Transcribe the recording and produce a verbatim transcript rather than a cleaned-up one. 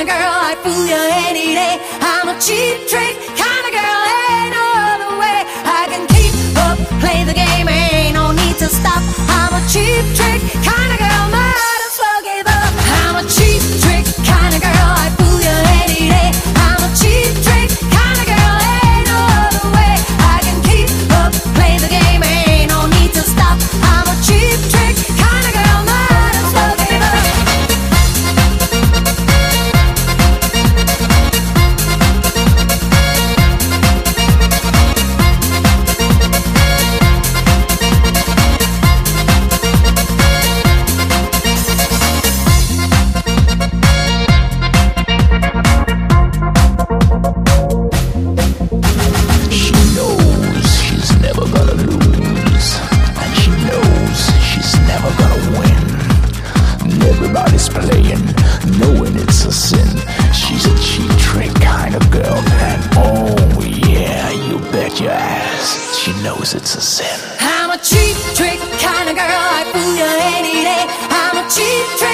of girl, I fool you any day. I'm a cheap trick kind of girl, ain't no other way. I can keep up, play the game, ain't no need to stop. I'm a cheap trick kind of girl, might as well give up. I'm a cheap trick kind of girl, I fool you any day. I'm a cheap trick kind of girl, ain't no other way. I can keep up, play the game, ain't no need to stop. I'm a cheap trick kind of girl, might as well give up. Everybody's playing, knowing it's a sin. She's a cheap trick kind of girl, and oh yeah, you bet your ass she knows it's a sin. I'm a cheap trick kind of girl, I fool you any day. I'm a cheap trick